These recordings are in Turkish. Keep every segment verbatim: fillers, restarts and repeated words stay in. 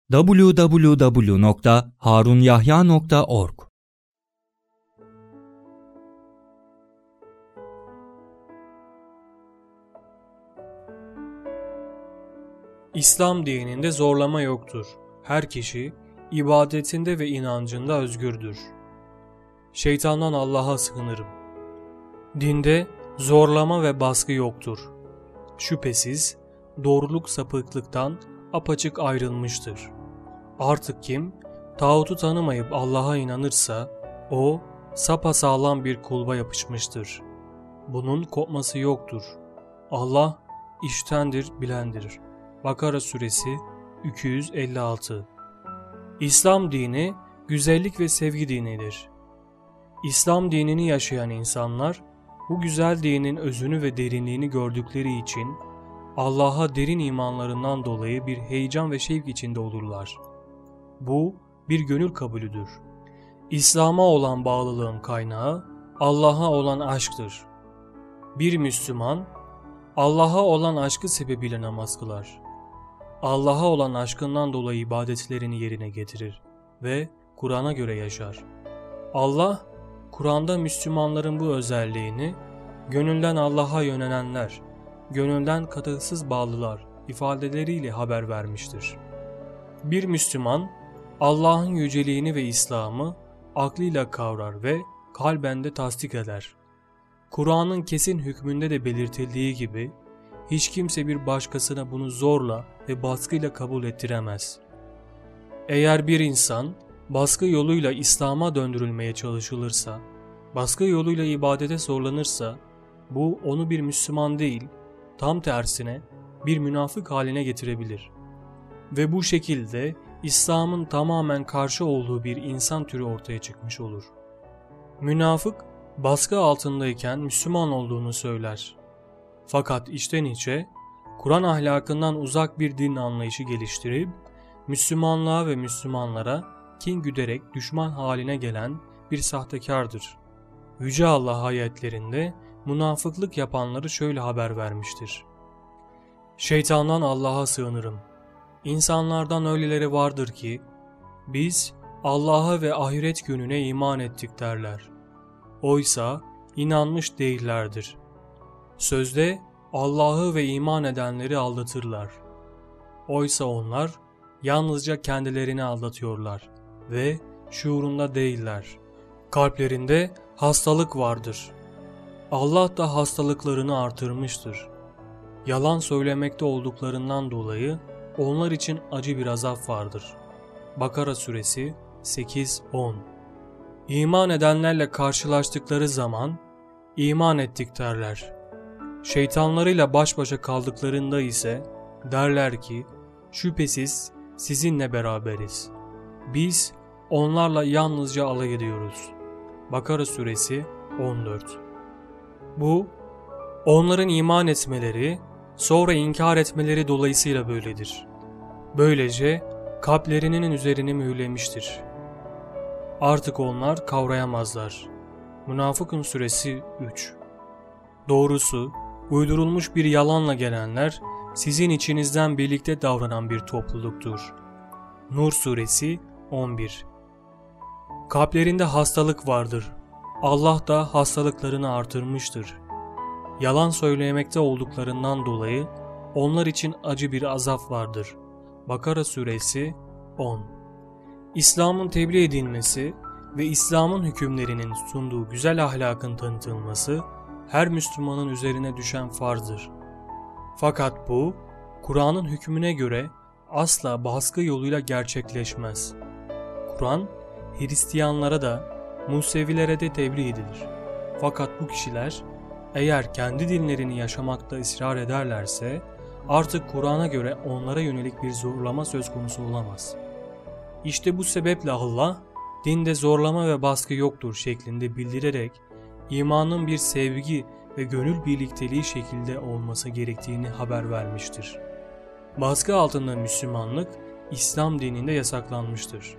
double-u double-u double-u nokta harunyahya nokta org İslam dininde zorlama yoktur. Her kişi ibadetinde ve inancında özgürdür. Şeytandan Allah'a sığınırım. Dinde zorlama ve baskı yoktur. Şüphesiz doğruluk sapıklıktan apaçık ayrılmıştır. Artık kim tağutu tanımayıp Allah'a inanırsa o sapasağlam bir kulba yapışmıştır. Bunun kopması yoktur. Allah iştendir, bilendir. Bakara suresi iki yüz elli altı. İslam dini güzellik ve sevgi dinidir. İslam dinini yaşayan insanlar bu güzel dinin özünü ve derinliğini gördükleri için Allah'a derin imanlarından dolayı bir heyecan ve şevk içinde olurlar. Bu bir gönül kabulüdür. İslam'a olan bağlılığın kaynağı Allah'a olan aşktır. Bir Müslüman Allah'a olan aşkı sebebiyle namaz kılar. Allah'a olan aşkından dolayı ibadetlerini yerine getirir ve Kur'an'a göre yaşar. Allah, Kur'an'da Müslümanların bu özelliğini gönülden Allah'a yönelenler, gönülden katılsız bağlılar ifadeleriyle haber vermiştir. Bir Müslüman, Allah'ın yüceliğini ve İslam'ı aklıyla kavrar ve kalben de tasdik eder. Kur'an'ın kesin hükmünde de belirtildiği gibi, hiç kimse bir başkasına bunu zorla ve baskıyla kabul ettiremez. Eğer bir insan baskı yoluyla İslam'a döndürülmeye çalışılırsa, baskı yoluyla ibadete zorlanırsa, bu onu bir Müslüman değil, tam tersine bir münafık haline getirebilir. Ve bu şekilde İslam'ın tamamen karşı olduğu bir insan türü ortaya çıkmış olur. Münafık, baskı altındayken Müslüman olduğunu söyler. Fakat içten içe, Kur'an ahlakından uzak bir din anlayışı geliştirip, Müslümanlığa ve Müslümanlara kin güderek düşman haline gelen bir sahtekardır. Yüce Allah ayetlerinde münafıklık yapanları şöyle haber vermiştir. Şeytandan Allah'a sığınırım. İnsanlardan öyleleri vardır ki, biz Allah'a ve ahiret gününe iman ettik derler. Oysa inanmış değillerdir. Sözde Allah'ı ve iman edenleri aldatırlar. Oysa onlar yalnızca kendilerini aldatıyorlar ve şuurunda değiller. Kalplerinde hastalık vardır. Allah da hastalıklarını artırmıştır. Yalan söylemekte olduklarından dolayı onlar için acı bir azap vardır. Bakara suresi sekiz on. İman edenlerle karşılaştıkları zaman iman ettik derler. Şeytanlarıyla baş başa kaldıklarında ise derler ki şüphesiz sizinle beraberiz. Biz onlarla yalnızca alay ediyoruz. Bakara suresi on dört. Bu onların iman etmeleri sonra inkar etmeleri dolayısıyla böyledir. Böylece kalplerinin üzerini mühürlemiştir. Artık onlar kavrayamazlar. Münafıkun suresi üç. Doğrusu uydurulmuş bir yalanla gelenler sizin içinizden birlikte davranan bir topluluktur. Nur suresi on bir. Kalplerinde hastalık vardır. Allah da hastalıklarını artırmıştır. Yalan söylemekte olduklarından dolayı onlar için acı bir azap vardır. Bakara suresi on. İslam'ın tebliğ edilmesi ve İslam'ın hükümlerinin sunduğu güzel ahlakın tanıtılması her Müslümanın üzerine düşen farzdır. Fakat bu, Kur'an'ın hükmüne göre asla baskı yoluyla gerçekleşmez. Kur'an, Hristiyanlara da, Musevilere de tebliğ edilir. Fakat bu kişiler, eğer kendi dinlerini yaşamakta ısrar ederlerse, artık Kur'an'a göre onlara yönelik bir zorlama söz konusu olamaz. İşte bu sebeple Allah, dinde zorlama ve baskı yoktur şeklinde bildirerek, imanın bir sevgi ve gönül birlikteliği şekilde olması gerektiğini haber vermiştir. Baskı altında Müslümanlık, İslam dininde yasaklanmıştır.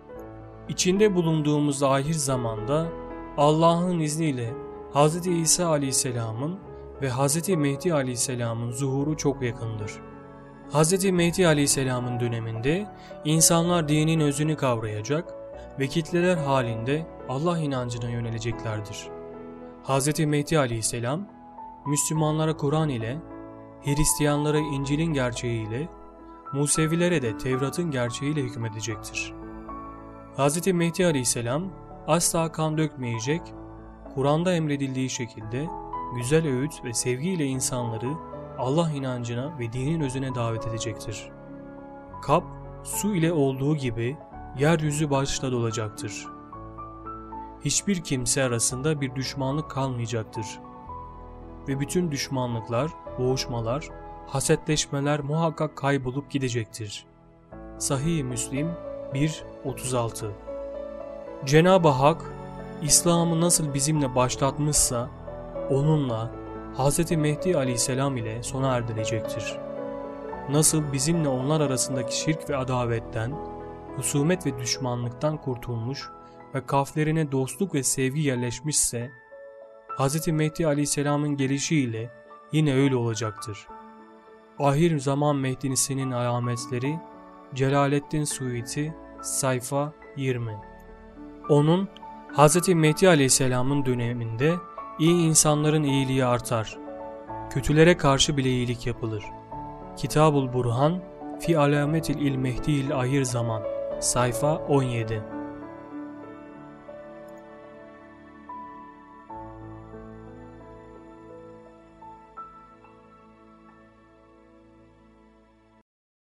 İçinde bulunduğumuz ahir zamanda Allah'ın izniyle Hz. İsa Aleyhisselam'ın ve Hz. Mehdi Aleyhisselam'ın zuhuru çok yakındır. Hz. Mehdi Aleyhisselam'ın döneminde insanlar dinin özünü kavrayacak ve kitleler halinde Allah inancına yöneleceklerdir. Hz. Mehdi Aleyhisselam, Müslümanlara Kur'an ile, Hristiyanlara İncil'in gerçeğiyle, Musevilere de Tevrat'ın gerçeğiyle hükmedecektir. Hz. Mehdi Aleyhisselam asla kan dökmeyecek, Kur'an'da emredildiği şekilde güzel öğüt ve sevgiyle insanları Allah inancına ve dinin özüne davet edecektir. Kap, su ile olduğu gibi yeryüzü başta dolacaktır. Hiçbir kimse arasında bir düşmanlık kalmayacaktır. Ve bütün düşmanlıklar, boğuşmalar, hasetleşmeler muhakkak kaybolup gidecektir. Sahih-i Müslim bir otuz altı. Cenab-ı Hak, İslam'ı nasıl bizimle başlatmışsa, onunla, Hz. Mehdi Aleyhisselam ile sona erdirecektir. Nasıl bizimle onlar arasındaki şirk ve adavetten, husumet ve düşmanlıktan kurtulmuş ve kalplerine dostluk ve sevgi yerleşmişse, Hz. Mehdi Aleyhisselam'ın gelişiyle yine öyle olacaktır. Ahir zaman Mehdi'sinin alametleri, Celaleddin Suyuti, sayfa yirmi. Onun, Hz. Mehdi Aleyhisselam'ın döneminde iyi insanların iyiliği artar. Kötülere karşı bile iyilik yapılır. Kitab-ül Burhan, Fi Alametil İl Mehdi'il Ahir Zaman, sayfa on yedi.